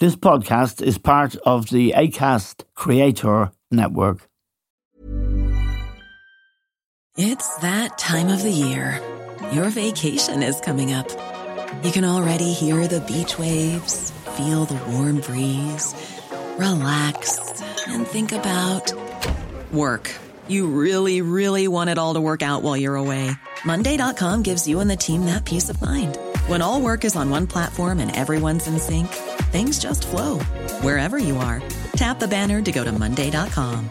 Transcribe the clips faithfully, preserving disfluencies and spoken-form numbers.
This podcast is part of the Acast Creator Network. It's that time of the year. Your vacation is coming up. You can already hear the beach waves, feel the warm breeze, relax, and think about work. You really, really want it all to work out while you're away. Monday dot com gives you and the team that peace of mind. When all work is on one platform and everyone's in sync, things just flow. Wherever you are, tap the banner to go to Monday dot com.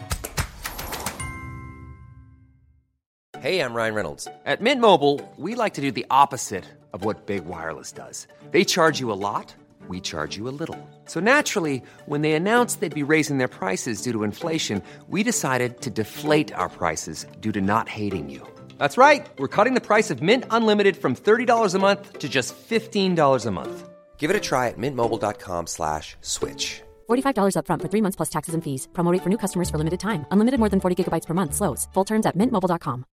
Hey, I'm Ryan Reynolds. At Mint Mobile, we like to do the opposite of what Big Wireless does. They charge you a lot, we charge you a little. So naturally, when they announced they'd be raising their prices due to inflation, we decided to deflate our prices due to not hating you. That's right. We're cutting the price of Mint Unlimited from thirty dollars a month to just fifteen dollars a month. Give it a try at mintmobile.com slash switch. forty-five dollars up front for three months plus taxes and fees. Promo rate for new customers for limited time. Unlimited more than forty gigabytes per month. Slows full terms at mint mobile dot com.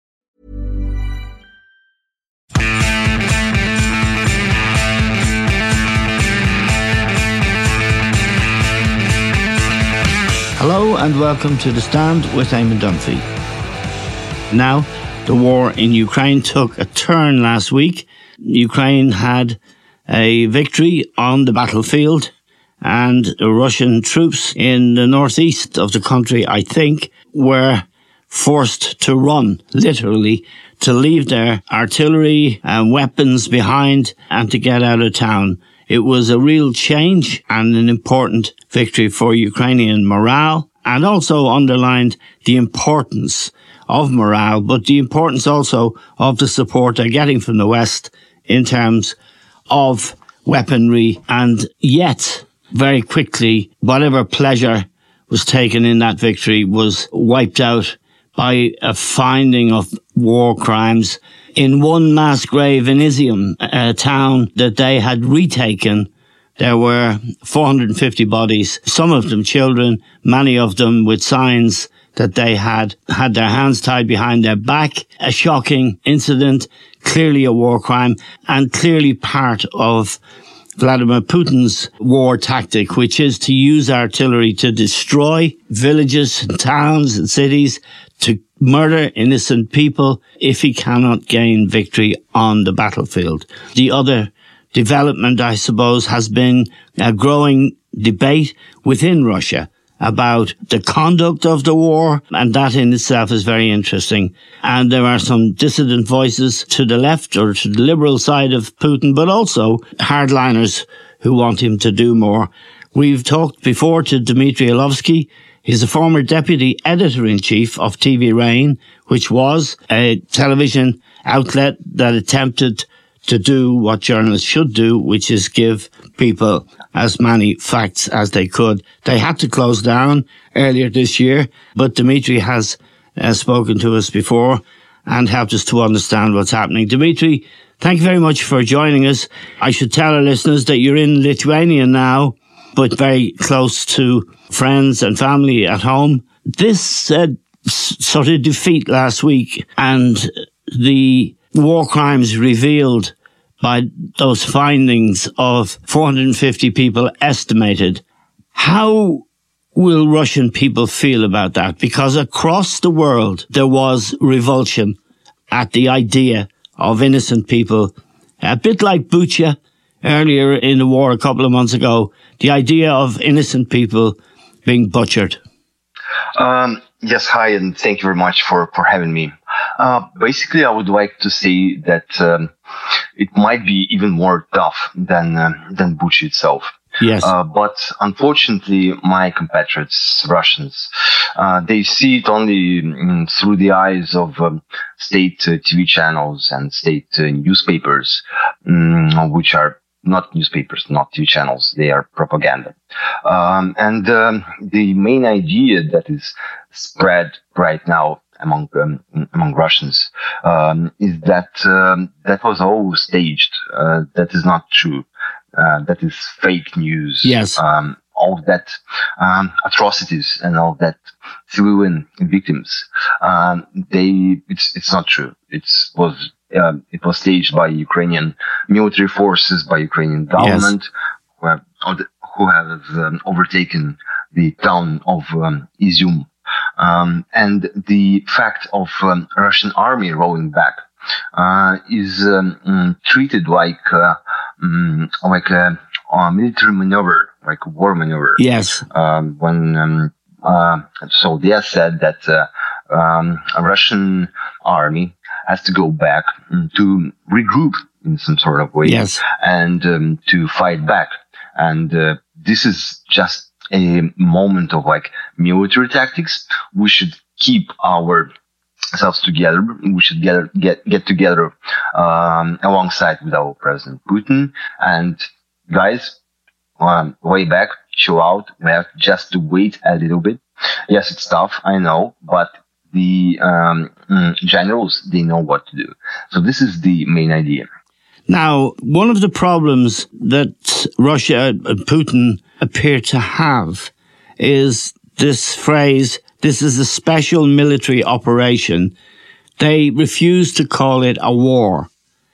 Hello and welcome to The Stand with Eamon Dunphy. Now, the war in Ukraine took a turn last week. Ukraine had a victory on the battlefield, and the Russian troops in the northeast of the country, I think, were forced to run, literally, to leave their artillery and weapons behind and to get out of town. It was a real change and an important victory for Ukrainian morale, and also underlined the importance of morale, but the importance also of the support they're getting from the West in terms of weaponry. And yet, very quickly, whatever pleasure was taken in that victory was wiped out by a finding of war crimes in one mass grave in Izium, a town that they had retaken. There were four hundred fifty bodies, some of them children, many of them with signs that they had had their hands tied behind their back. A shocking incident, clearly a war crime, and clearly part of Vladimir Putin's war tactic, which is to use artillery to destroy villages and towns and cities, to murder innocent people if he cannot gain victory on the battlefield. The other development, I suppose, has been a growing debate within Russia about the conduct of the war, and that in itself is very interesting. And there are some dissident voices to the left or to the liberal side of Putin, but also hardliners who want him to do more. We've talked before to Dmitry Olovsky. He's a former deputy editor-in-chief of T V Rain, which was a television outlet that attempted to do what journalists should do, which is give people as many facts as they could. They had to close down earlier this year, but Dmitry has uh, spoken to us before and helped us to understand what's happening. Dmitry, thank you very much for joining us. I should tell our listeners that you're in Lithuania now, but very close to friends and family at home. This uh, s- sort of defeat last week and the war crimes revealed by those findings of four hundred fifty people estimated. How will Russian people feel about that? Because across the world, there was revulsion at the idea of innocent people, a bit like Bucha earlier in the war a couple of months ago, the idea of innocent people being butchered. Um, yes, hi, and thank you very much for, for having me. Uh, basically, I would like to say that um, it might be even more tough than uh, than Bucha itself. Yes. Uh, but unfortunately, my compatriots, Russians, uh, they see it only mm, through the eyes of um, state uh, T V channels and state uh, newspapers, um, which are not newspapers, not T V channels. They are propaganda. Um, and um, the main idea that is spread right now among um, among Russians um, is that um, that was all staged. Uh, that is not true. Uh, that is fake news. Yes. Um, all that um, atrocities and all that civilian victims. Um, they it's it's not true. It was uh, it was staged by Ukrainian military forces, by Ukrainian government, Yes. who have, who have um, overtaken the town of um, Izium. Um, and the fact of um, Russian army rolling back uh, is um, um, treated like uh, um, like a, a military maneuver, like a war maneuver. Yes. Um, when um, uh, so they have said that uh, um, a Russian army has to go back to regroup in some sort of way, yes, and um, to fight back. And uh, this is just a moment of like military tactics. We should keep ourselves together. We should get get get together um, alongside with our President Putin. And guys, um, way back, chill out. We have just to wait a little bit. Yes, it's tough, I know, but the um, generals, they know what to do. So this is the main idea. Now, one of the problems that Russia and Putin appear to have is this phrase, this is a special military operation. They refuse to call it a war.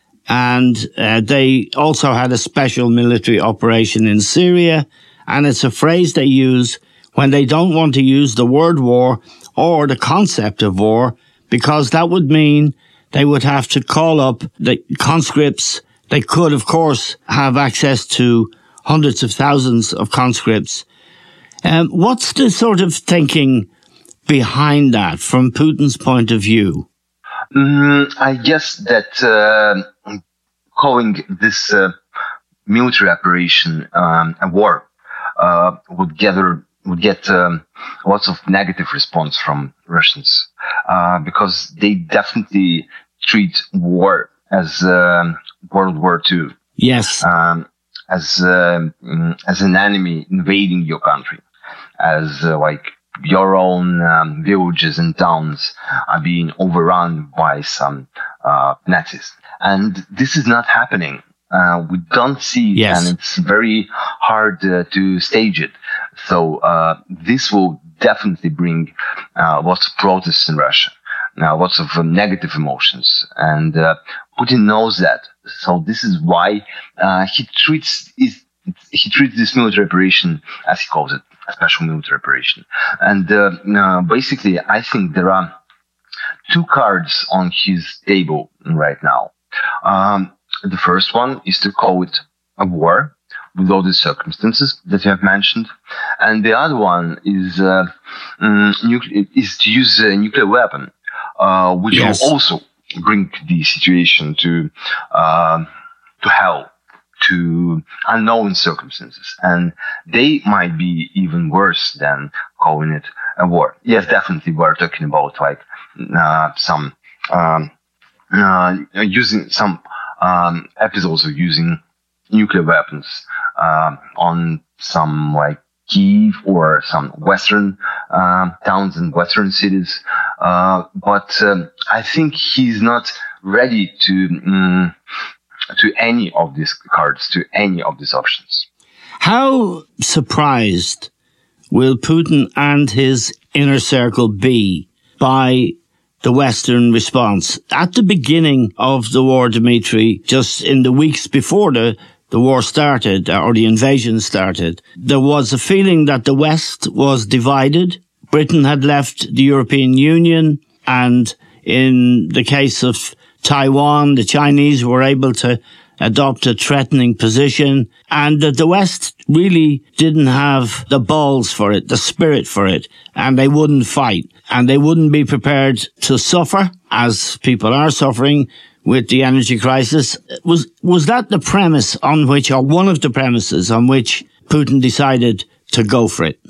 And uh, they also had a special military operation in Syria. And it's a phrase they use when they don't want to use the word war or the concept of war, because that would mean they would have to call up the conscripts. They could, of course, have access to hundreds of thousands of conscripts. Um, what's the sort of thinking behind that from Putin's point of view? Mm, I guess that uh, calling this uh, military operation um, a war uh, would gather would get um, lots of negative response from Russians uh, because they definitely treat war as uh, World War Two. Yes. Um, as uh, as an enemy invading your country, as uh, like your own um, villages and towns are being overrun by some uh, Nazis, and this is not happening. Uh, we don't see it, yes. And it's very hard uh, to stage it. So uh, this will definitely bring uh, lots of protests in Russia, now lots of uh, negative emotions, and uh, Putin knows that. So this is why uh, he treats his, he treats this military operation, as he calls it, a special military operation. And uh, uh, basically, I think there are two cards on his table right now. Um, the first one is to call it a war with all the circumstances that you have mentioned, and the other one is uh, um, nucle- is to use a nuclear weapon, uh, which yes. will also bring the situation to uh, to hell, to unknown circumstances, and they might be even worse than calling it a war. Yes, definitely, we're talking about like uh, some um, uh, using some um, episodes of using nuclear weapons uh, on some like Kyiv or some Western uh, towns and Western cities. Uh, but um, I think he's not ready to um, to any of these cards, to any of these options. How surprised will Putin and his inner circle be by the Western response? At the beginning of the war, Dmitry, just in the weeks before the the war started, or the invasion started, there was a feeling that the West was divided. Britain had left the European Union, and in the case of Taiwan, the Chinese were able to adopt a threatening position, and that the West really didn't have the balls for it, the spirit for it, and they wouldn't fight, and they wouldn't be prepared to suffer, as people are suffering with the energy crisis. Was was that the premise on which, or one of the premises on which Putin decided to go for it?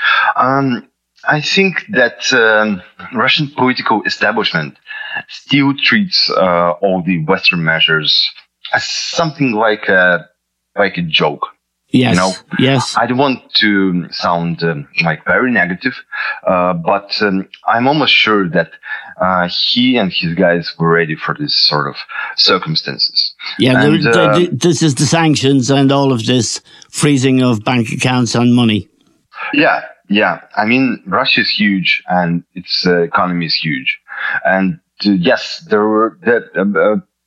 Um, I think that um, Russian political establishment still treats uh, all the Western measures as something like a like a joke. Yes. You know, yes. I don't want to sound um, like very negative, uh, but um, I'm almost sure that uh, he and his guys were ready for this sort of circumstances. Yeah, and, the, the, uh, the, this is the sanctions and all of this freezing of bank accounts and money. Yeah, yeah. I mean, Russia is huge and its uh, economy is huge, and uh, yes, there were that. Uh, uh,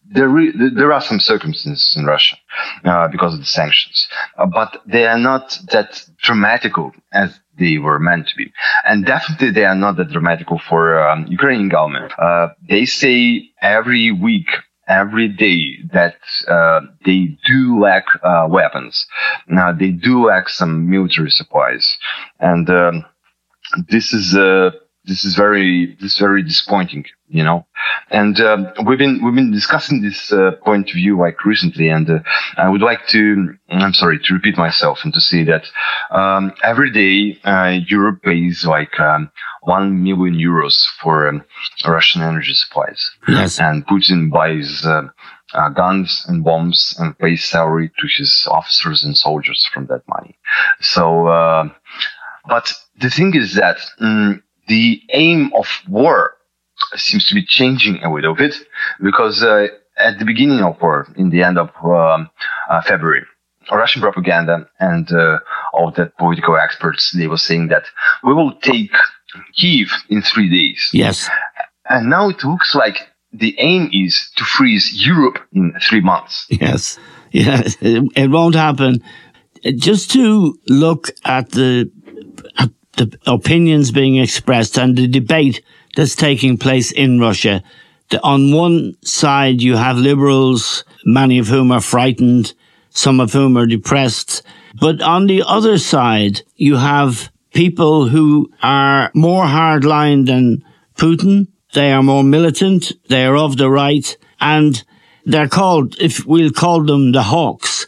there re- there are some circumstances in Russia uh, because of the sanctions, uh, but they are not that dramatical as they were meant to be, and definitely they are not that dramatical for um, Ukrainian government. Uh, they say every week, every day that uh, they do lack uh, weapons. Now they do lack some military supplies, and um, this is uh, this is very this is very disappointing, you know. And um, we've been we've been discussing this uh, point of view like recently, and uh, I would like to I'm sorry to repeat myself and to say that um, every day uh, Europe pays like um, one million euros for um, Russian energy supplies. Yes. And Putin buys uh, uh, guns and bombs and pays salary to his officers and soldiers from that money. So, uh, but the thing is that um, the aim of war seems to be changing a little bit, because uh, at the beginning of war, in the end of um, uh, February, Russian propaganda and uh, all the political experts, they were saying that we will take Kyiv in three days. Yes. And now it looks like the aim is to freeze Europe in three months. Yes. Yes. It, it won't happen. Just to look at the, at the opinions being expressed and the debate that's taking place in Russia. The, on one side, you have liberals, many of whom are frightened, some of whom are depressed. But on the other side, you have people who are more hardline than Putin. They are more militant. They are of the right. And they're called, if we'll call them the hawks.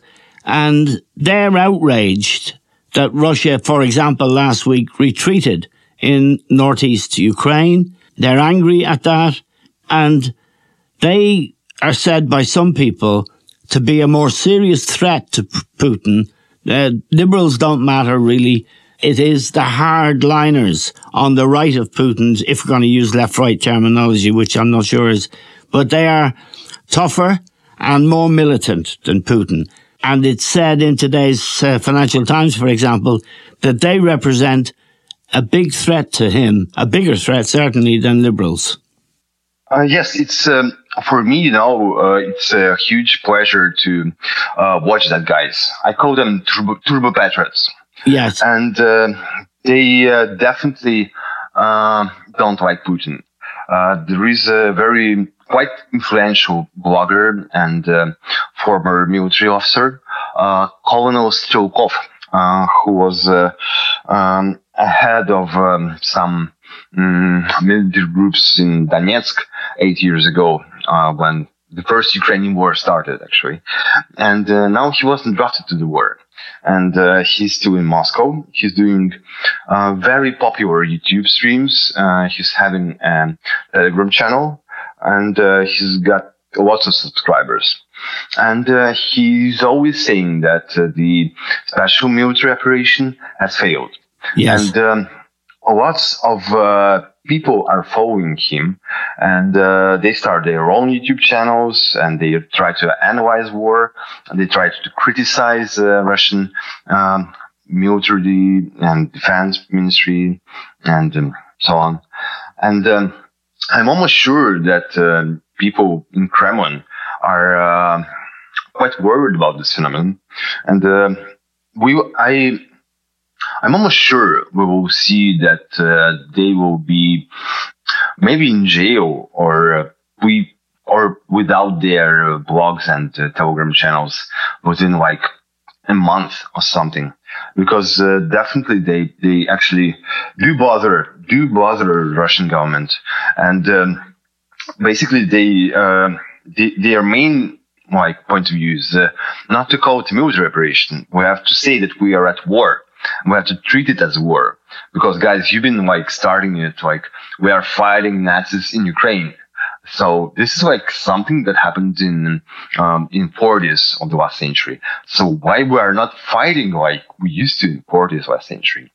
And they're outraged that Russia, for example, last week retreated in northeast Ukraine. They're angry at that. And they are said by some people to be a more serious threat to P- Putin. Uh, liberals don't matter, really. It is the hardliners on the right of Putin, if we're going to use left-right terminology, which I'm not sure is, but they are tougher and more militant than Putin. And it's said in today's uh, Financial Times, for example, that they represent a big threat to him, a bigger threat certainly than liberals. Uh, yes, it's um, for me, you know, uh, it's a huge pleasure to uh, watch that guys. I call them turbo, turbo patriots. Yes, and uh, they uh, definitely uh, don't like Putin. Uh, there is a very quite influential blogger and uh, former military officer, uh, Colonel Strelkov, uh, who was uh, um, ahead of um, some um, military groups in Donetsk eight years ago, uh, when the first Ukrainian war started, actually. And uh, now he wasn't drafted to the war. And uh, he's still in Moscow. He's doing uh, very popular YouTube streams. Uh, he's having a Telegram channel, and uh, he's got lots of subscribers. And uh, he's always saying that uh, the special military operation has failed. Yes. And um, lots of uh, people are following him, and uh, they start their own YouTube channels, and they try to analyze war, and they try to criticize uh, Russian um, military and defense ministry, and um, so on. And um, I'm almost sure that uh, people in Kremlin are uh, quite worried about this phenomenon, and uh, we, I. I'm almost sure we will see that uh, they will be maybe in jail or uh, we or without their uh, blogs and uh, Telegram channels within like a month or something, because uh, definitely they they actually do bother do bother Russian government, and um, basically they uh, they, their main like point of view is uh, not to call it a military operation. We have to say that we are at war. We have to treat it as a war, because guys, you've been like starting it like we are fighting Nazis in Ukraine. So this is like something that happened in um, in forties of the last century. So why we are not fighting like we used to in forties last century?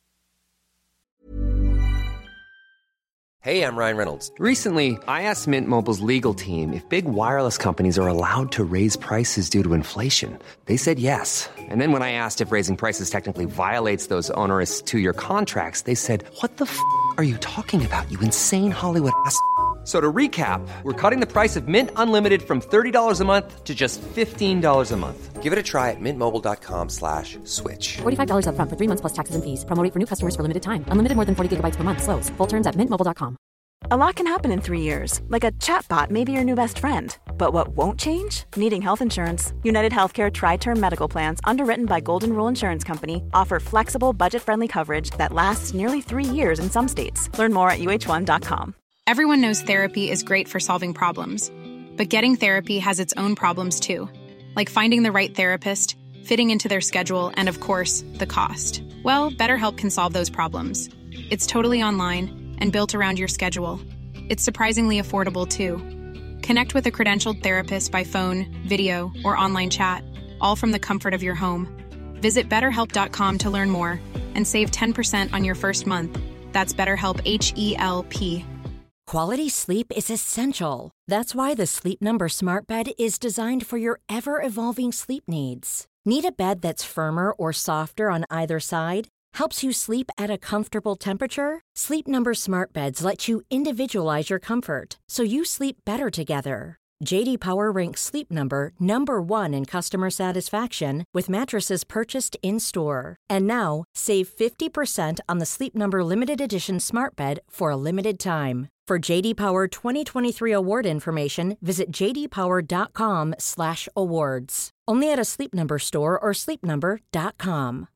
Hey, I'm Ryan Reynolds. Recently, I asked Mint Mobile's legal team if big wireless companies are allowed to raise prices due to inflation. They said yes. And then when I asked if raising prices technically violates those onerous two-year contracts, they said, "What the f*** are you talking about, you insane Hollywood ass f- So to recap, we're cutting the price of Mint Unlimited from thirty dollars a month to just fifteen dollars a month. Give it a try at mintmobile.com slash switch. forty-five dollars up front for three months plus taxes and fees. Promo rate for new customers for limited time. Unlimited more than forty gigabytes per month. Slows full terms at mint mobile dot com. A lot can happen in three years, like a chatbot may be your new best friend. But what won't change? Needing health insurance. United Healthcare Tri-Term Medical Plans, underwritten by Golden Rule Insurance Company, offer flexible, budget-friendly coverage that lasts nearly three years in some states. Learn more at U H one dot com. Everyone knows therapy is great for solving problems, but getting therapy has its own problems too, like finding the right therapist, fitting into their schedule, and of course, the cost. Well, BetterHelp can solve those problems. It's totally online and built around your schedule. It's surprisingly affordable too. Connect with a credentialed therapist by phone, video, or online chat, all from the comfort of your home. Visit better help dot com to learn more and save ten percent on your first month. That's BetterHelp, H E L P. Quality sleep is essential. That's why the Sleep Number Smart Bed is designed for your ever-evolving sleep needs. Need a bed that's firmer or softer on either side? Helps you sleep at a comfortable temperature? Sleep Number Smart Beds let you individualize your comfort, so you sleep better together. J D Power ranks Sleep Number number one in customer satisfaction with mattresses purchased in-store. And now, save fifty percent on the Sleep Number Limited Edition Smart Bed for a limited time. For J D Power twenty twenty-three award information, visit j d power dot com slash awards. Only at a Sleep Number store or sleep number dot com.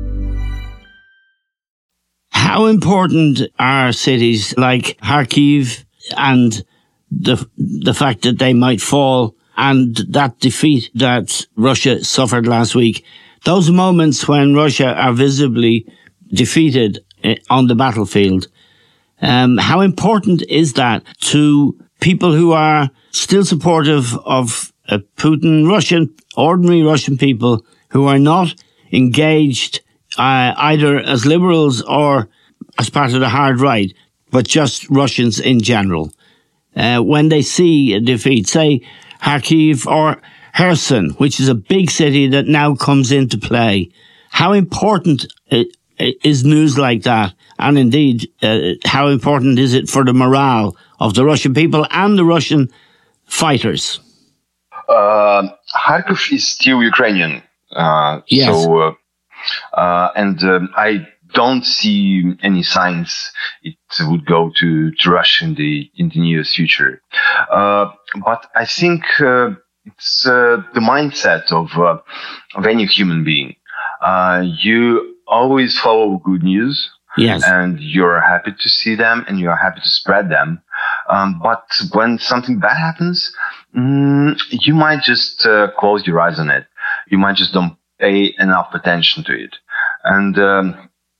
How important are cities like Kharkiv and the the fact that they might fall and that defeat that Russia suffered last week? Those moments when Russia are visibly defeated on the battlefield, um, how important is that to people who are still supportive of uh, Putin, Russian, ordinary Russian people who are not engaged uh, either as liberals or as part of the hard right, but just Russians in general? Uh, when they see a defeat, say Kharkiv or Kherson, which is a big city that now comes into play, how important is news like that? And indeed, uh, how important is it for the morale of the Russian people and the Russian fighters? Uh, Kharkiv is still Ukrainian. Uh, yes. So, uh, uh, and um, I don't see any signs it would go to, to Russia in the in the near future. Uh, but I think uh, it's uh, the mindset of uh, of any human being. Uh, you always follow good news, yes, and you're happy to see them, and you're happy to spread them. Um, but when something bad happens, mm, you might just uh, close your eyes on it. You might just don't pay enough attention to it, and um,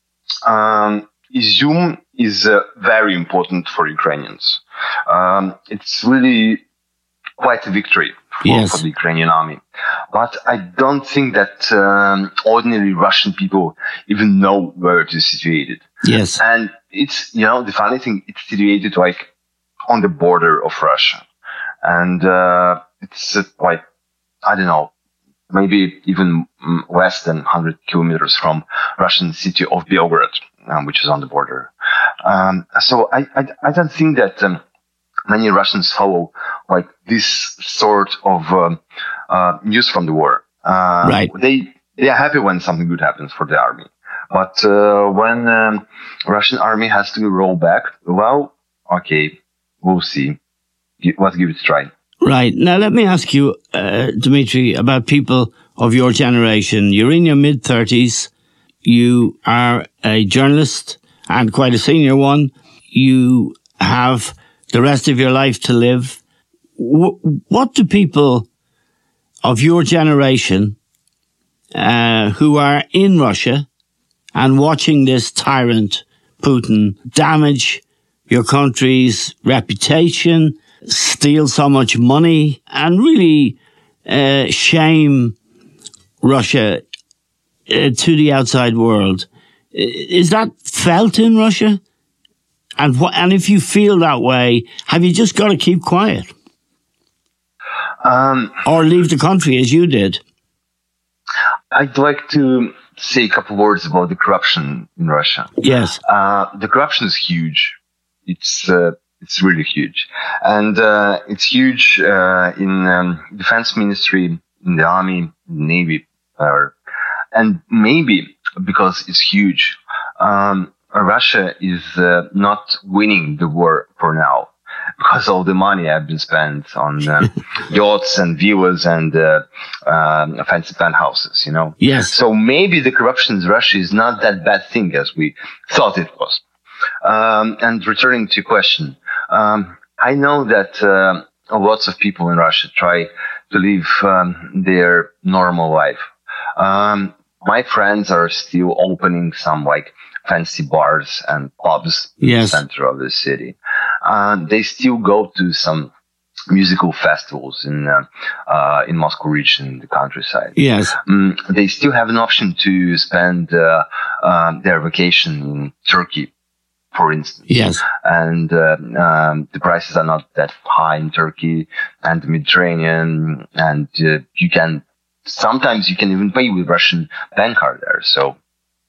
Um, Izum is uh, very important for Ukrainians. Um, it's really quite a victory for, yes. for the Ukrainian army. But I don't think that um, ordinary Russian people even know where it is situated. Yes. And it's, you know, the funny thing, it's situated like on the border of Russia. And uh, it's uh, like, I don't know, maybe even less than one hundred kilometers from Russian city of Belgrade, um, which is on the border. Um, so I, I, I don't think that um, many Russians follow like this sort of um, uh, news from the war. Uh, right. They they are happy when something good happens for the army, but uh, when um, Russian army has to roll back, well, okay, we'll see. Let's give it a try. Right. Now, let me ask you, uh, Dmitry, about people of your generation. You're in your mid-thirties. You are a journalist and quite a senior one. You have the rest of your life to live. W- what do people of your generation uh, who are in Russia and watching this tyrant, Putin, damage your country's reputation, steal so much money, and really uh, shame Russia uh, to the outside world? Is that felt in Russia? And what? And if you feel that way, have you just got to keep quiet? Um, or leave the country as you did? I'd like to say a couple words about the corruption in Russia. Yes. Uh, the corruption is huge. It's uh, It's really huge. And uh, it's huge uh, in um, defense ministry, in the army, navy, uh, and maybe because it's huge, um, Russia is uh, not winning the war for now because all the money has been spent on uh, yachts and villas and uh, uh, fancy penthouses, you know. Yes. So maybe the corruption in Russia is not that bad thing as we thought it was. Um, and returning to your question, um, I know that uh, lots of people in Russia try to live um, their normal life. Um, my friends are still opening some like fancy bars and pubs yes. in the center of the city. Uh, they still go to some musical festivals in uh, uh, in Moscow region, in the countryside. Yes. Um, they still have an option to spend uh, uh, their vacation in Turkey, for instance. Yes. And uh, um, the prices are not that high in Turkey and the Mediterranean, and uh, you can sometimes you can even pay with Russian bank card there. So,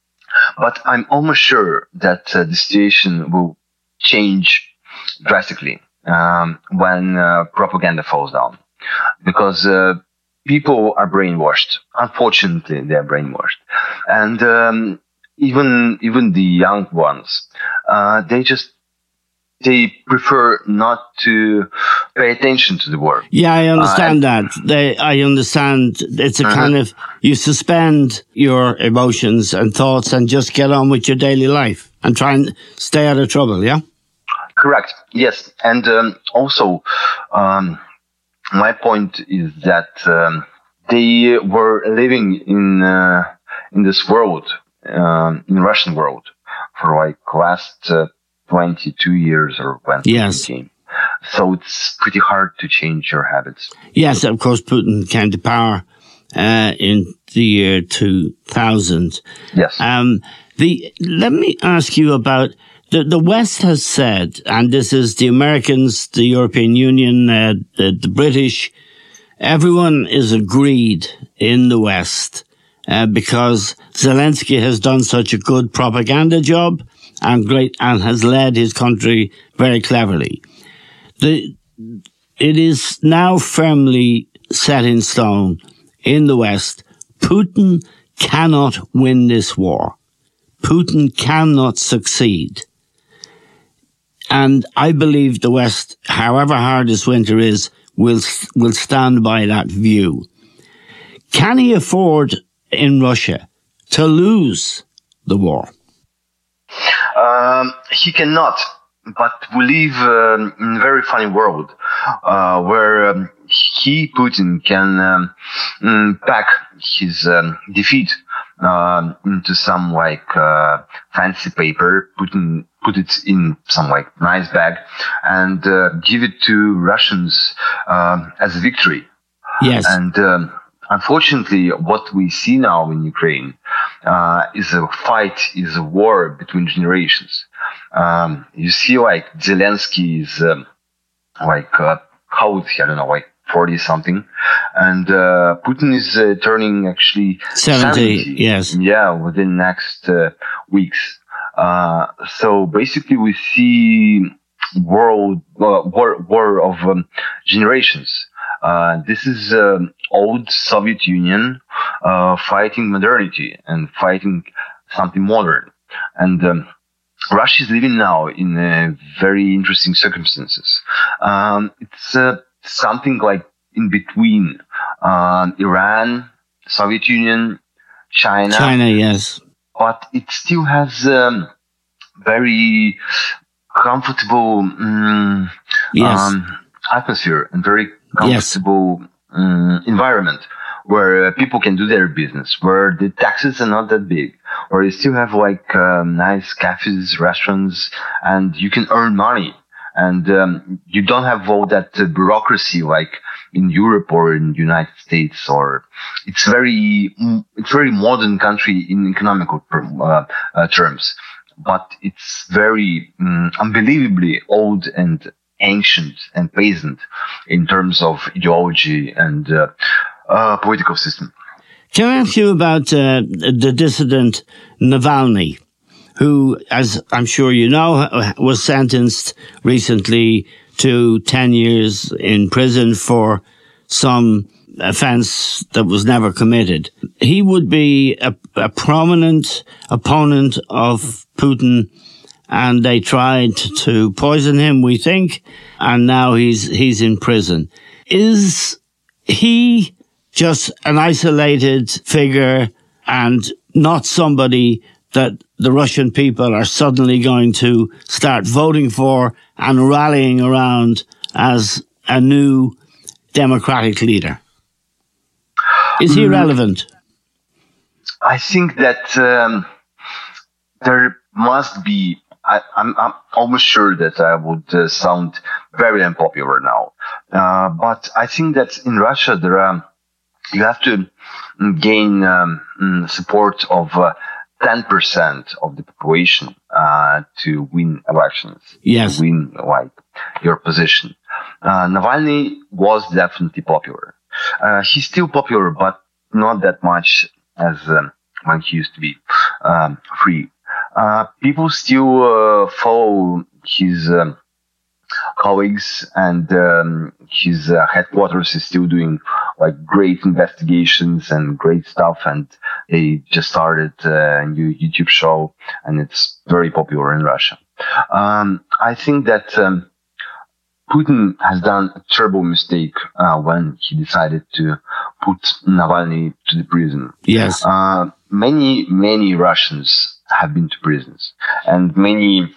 but I'm almost sure that uh, the situation will change drastically um, when uh, propaganda falls down, because uh, people are brainwashed. Unfortunately, they are brainwashed, and um, even even the young ones, uh, they just they prefer not to pay attention to the war. Yeah, I understand uh, that. They, I understand it's a uh-huh. kind of, you suspend your emotions and thoughts and just get on with your daily life and try and stay out of trouble, yeah? Correct, yes. And um, also, um, my point is that um, they were living in uh, in this world, um, in Russian world, for like last uh, twenty-two years or when yes. came. So it's pretty hard to change your habits. Yes, of course, Putin came to power uh, in the year two thousand. Yes. Um, the let me ask you about the the West has said, and this is the Americans, the European Union, uh, the, the British, everyone is agreed in the West uh, because Zelensky has done such a good propaganda job and great and has led his country very cleverly. The, it is now firmly set in stone in the West. Putin cannot win this war. Putin cannot succeed. And I believe the West, however hard this winter is, will, will stand by that view. Can he afford in Russia to lose the war? Um, he cannot. But we live um, in a very funny world uh, where um, he, Putin, can um, pack his um, defeat uh, into some like uh, fancy paper, put, in, put it in some like nice bag, and uh, give it to Russians uh, as a victory. Yes. And um, unfortunately, what we see now in Ukraine uh, is a fight, is a war between generations. Um, you see, like Zelensky is um, like uh, how old? I don't know, like forty something, and uh, Putin is uh, turning actually seventy. seventy. Yes, yeah, within next uh, weeks. Uh, so basically, we see world uh, war war of um, generations. Uh, this is um, old Soviet Union uh, fighting modernity and fighting something modern, and um, Russia is living now in uh, very interesting circumstances. Um, it's uh, something like in between uh, Iran, Soviet Union, China. China, yes. But it still has um, very comfortable um, yes. um, atmosphere and very comfortable yes. um, environment where uh, people can do their business, where the taxes are not that big, where you still have like um, nice cafes, restaurants, and you can earn money. And um, you don't have all that uh, bureaucracy like in Europe or in the United States. Or it's very, it's very modern country in economical uh, uh, terms, but it's very um, unbelievably old and ancient and peasant in terms of ideology and uh, uh, political system. Can I ask you about uh, the dissident Navalny, who, as I'm sure you know, was sentenced recently to ten years in prison for some offence that was never committed. He would be a, a prominent opponent of Putin, and they tried to poison him, we think, and now he's he's in prison. Is he just an isolated figure and not somebody that the Russian people are suddenly going to start voting for and rallying around as a new democratic leader? Is he relevant? I think that um, there must be, I, I'm, I'm almost sure that I would uh, sound very unpopular now. Uh, but I think that in Russia, there are, you have to gain um, support of uh, ten percent of the population uh, to win elections. Yes. To win, like, your position. Uh, Navalny was definitely popular. Uh, he's still popular, but not that much as um, when he used to be um, free. Uh, people still uh, follow his um, colleagues, and um, his uh, headquarters is still doing like great investigations and great stuff. And they just started a new YouTube show, and it's very popular in Russia. Um, I think that um, Putin has done a terrible mistake uh, when he decided to put Navalny to the prison. Yes. Uh, many, many Russians have been to prisons, and many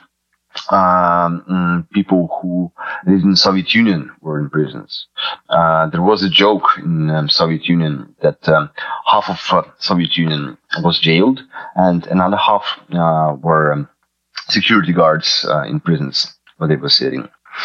um, mm, people who lived in Soviet Union were in prisons. Uh, there was a joke in um, Soviet Union that um, half of uh, Soviet Union was jailed, and another half uh, were um, security guards uh, in prisons where they were sitting.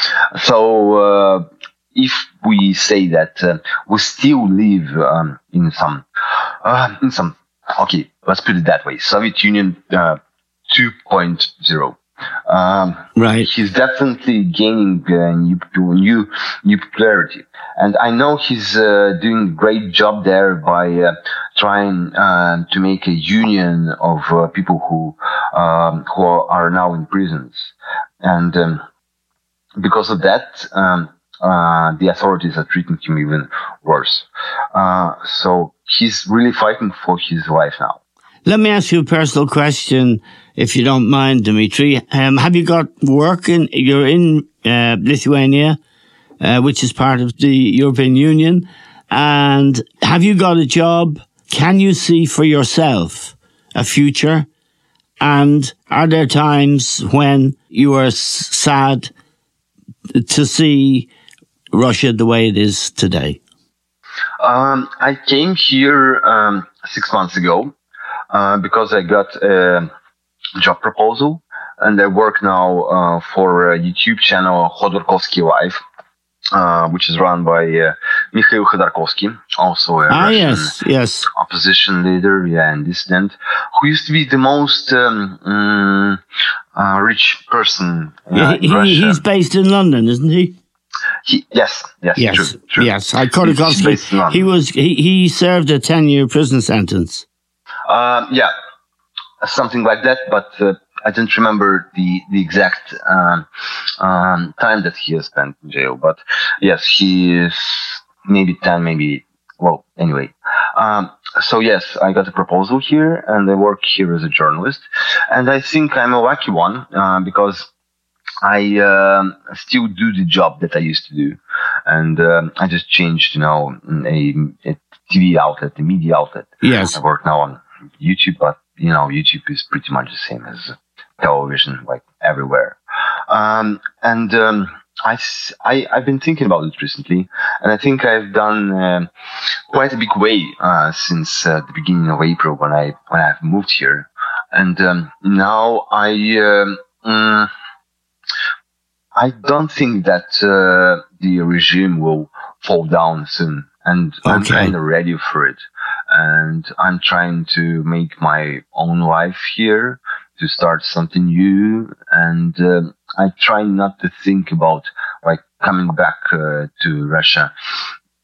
So uh, if we say that uh, we still live um, in some, uh, in some, okay, let's put it that way, Soviet Union uh, two point oh. Um, right. He's definitely gaining uh, new, new, new popularity. And I know he's uh, doing a great job there by uh, trying uh, to make a union of uh, people who, um, who are now in prisons. And um, because of that, um, uh, the authorities are treating him even worse. Uh, so he's really fighting for his life now. Let me ask you a personal question, if you don't mind, Dmitry. Um, have you got work in, you're in uh, Lithuania, uh, which is part of the European Union, and have you got a job? Can you see for yourself a future? And are there times when you are sad to see Russia the way it is today? Um, I came here um, six months ago. Uh, because I got a job proposal, and I work now uh, for a YouTube channel, Khodorkovsky Live, uh, which is run by uh, Mikhail Khodorkovsky, also a ah, Russian yes, yes. opposition leader, yeah, and dissident, who used to be the most um, um, uh, rich person uh, yeah, in he, Russia. He's based in London, isn't he? He, yes, yes, yes, true, true. yes. I Khodorkovsky. He was he, he served a ten-year prison sentence. Uh, yeah, something like that, but uh, I don't remember the, the exact um, um, time that he has spent in jail. But yes, he is maybe ten, maybe, well, anyway. Um, so yes, I got a proposal here, and I work here as a journalist. And I think I'm a lucky one uh, because I um, still do the job that I used to do. And um, I just changed, you know, a, a T V outlet, a media outlet. Yes. I work now on YouTube, but you know, YouTube is pretty much the same as television, like everywhere. Um, and um, I, I, I've been thinking about it recently, and I think I've done uh, quite a big way uh, since uh, the beginning of April when I when I've moved here. And um, now I um, mm, I don't think that uh, the regime will fall down soon. And okay. I'm kind of ready for it. And I'm trying to make my own life here, to start something new. And um, I try not to think about like coming back uh, to Russia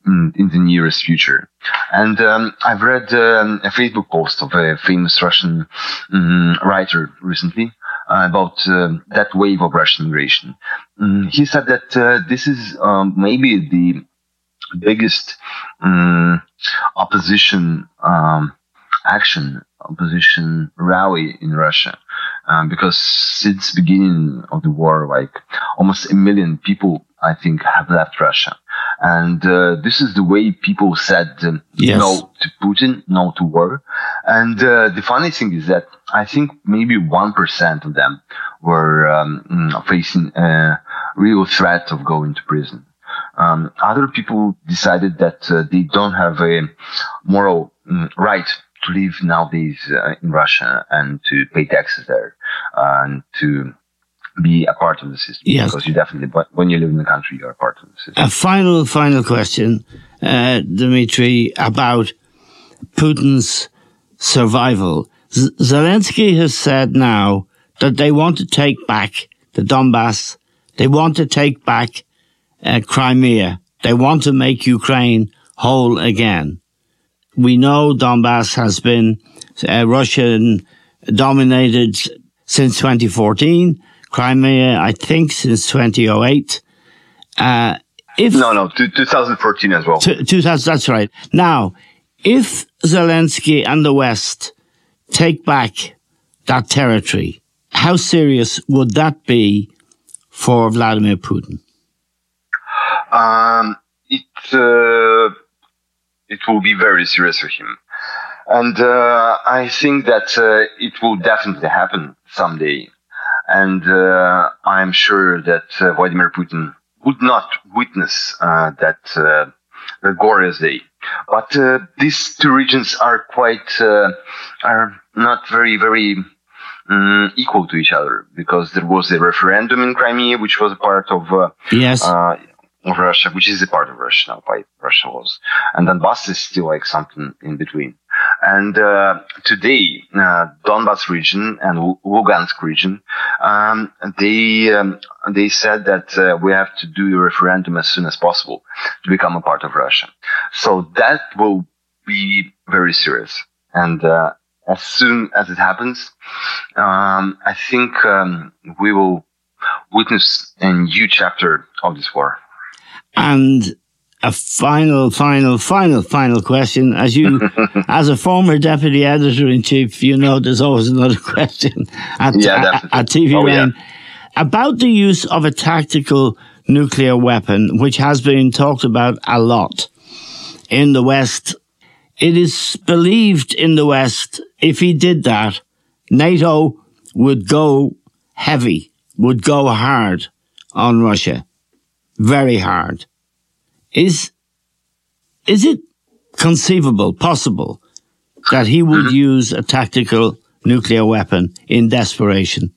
in, in the nearest future. And um, I've read um, a Facebook post of a famous Russian um, writer recently uh, about uh, that wave of Russian immigration. Um, he said that uh, this is um, maybe the biggest um, opposition um, action, opposition rally in Russia. Um, because since the beginning of the war, like almost a million people, I think, have left Russia. And uh, this is the way people said um, yes. no to Putin, no to war. And uh, the funny thing is that I think maybe one percent of them were um, facing a real threat of going to prison. Um, other people decided that uh, they don't have a moral um, right to live nowadays uh, in Russia and to pay taxes there uh, and to be a part of the system. Yes. Because you definitely, when you live in the country, you're a part of the system. A final, final question, uh, Dmitry, about Putin's survival. Z- Zelensky has said now that they want to take back the Donbass. They want to take back uh, Crimea. They want to make Ukraine whole again. We know Donbass has been uh, Russian dominated since twenty fourteen. Crimea, I think, since twenty oh eight. Uh, if no, no, t- twenty fourteen as well. T- two thousand, that's right. Now, if Zelensky and the West take back that territory, how serious would that be for Vladimir Putin? Um, it uh, it will be very serious for him, and uh, I think that uh, it will definitely happen someday. And uh, I'm sure that uh, Vladimir Putin would not witness uh, that uh, glorious day. But uh, these two regions are quite uh, are not very very um, equal to each other, because there was a referendum in Crimea, which was a part of uh, yes. uh, of Russia, which is a part of Russia now by Russia was, and Donbass is still like something in between. And uh, today, uh, Donbass region and Lugansk region, um, they um, they said that uh, we have to do a referendum as soon as possible to become a part of Russia. So that will be very serious. And uh, as soon as it happens, um, I think um, we will witness a new chapter of this war. And a final, final, final, final question. As you, as a former deputy editor-in-chief, you know there's always another question at, yeah, at, at T V oh, Rain. Yeah. About the use of a tactical nuclear weapon, which has been talked about a lot in the West. It is believed in the West, if he did that, NATO would go heavy, would go hard on Russia. Very hard. Is is it conceivable, possible, that he would mm-hmm. use a tactical nuclear weapon in desperation?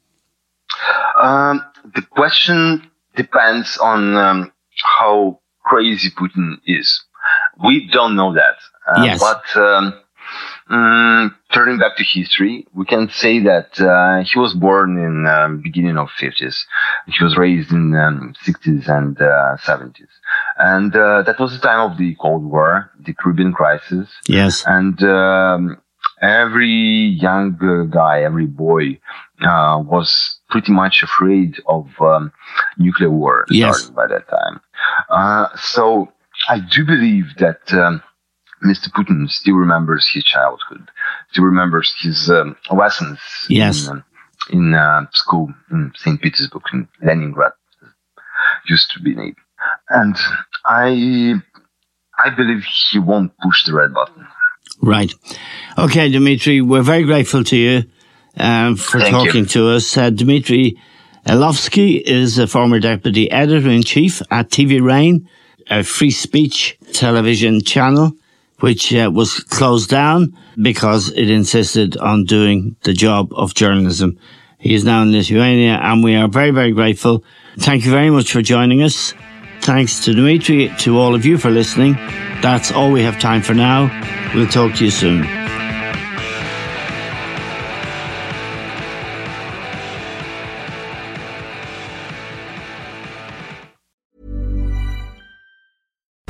Um, the question depends on um, how crazy Putin is. We don't know that. Uh, yes. But um, um, turning back to history, we can say that uh, he was born in the um, beginning of fifties. He was raised in um, sixties and uh, seventies. And uh, that was the time of the Cold War, the Caribbean crisis. Yes. And um, every young uh, guy, every boy uh, was pretty much afraid of um, nuclear war yes. starting by that time. Uh, so I do believe that um, Mister Putin still remembers his childhood, still remembers his um, lessons yes. in, um, in uh, school in Saint Petersburg, in Leningrad, used to be named. And I, I believe he won't push the red button. Right. Okay, Dmitry, we're very grateful to you um, for Thank talking you. to us. Uh, Dmitry Elovsky is a former deputy editor-in-chief at T V Rain, a free speech television channel, which uh, was closed down because it insisted on doing the job of journalism. He is now in Lithuania, and we are very, very grateful. Thank you very much for joining us. Thanks to Dmitry, to all of you for listening. That's all we have time for now. We'll talk to you soon.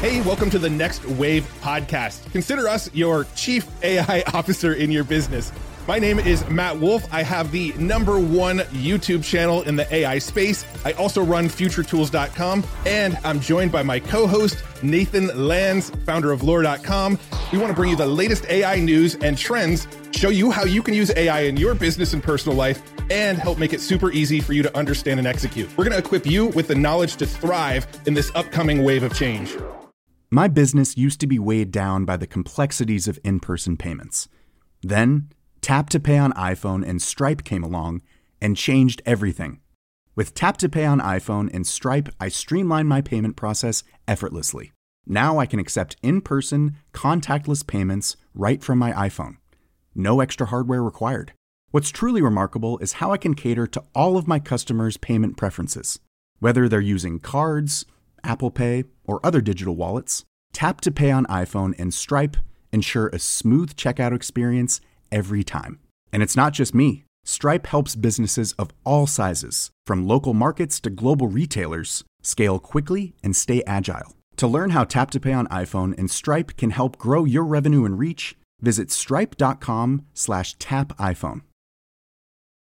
Hey, welcome to the Next Wave podcast. Consider us your chief A I officer in your business. My name is Matt Wolf. I have the number one YouTube channel in the A I space. I also run future tools dot com, and I'm joined by my co-host, Nathan Lands, founder of lore dot com. We want to bring you the latest A I news and trends, show you how you can use A I in your business and personal life, and help make it super easy for you to understand and execute. We're going to equip you with the knowledge to thrive in this upcoming wave of change. My business used to be weighed down by the complexities of in-person payments. Then, Tap to Pay on iPhone and Stripe came along and changed everything. With Tap to Pay on iPhone and Stripe, I streamlined my payment process effortlessly. Now I can accept in-person, contactless payments right from my iPhone. No extra hardware required. What's truly remarkable is how I can cater to all of my customers' payment preferences. Whether they're using cards, Apple Pay, or other digital wallets, Tap to Pay on iPhone and Stripe ensure a smooth checkout experience every time. And it's not just me. Stripe helps businesses of all sizes, from local markets to global retailers, scale quickly and stay agile. To learn how Tap to Pay on iPhone and Stripe can help grow your revenue and reach, visit stripe dot com slash tap iPhone.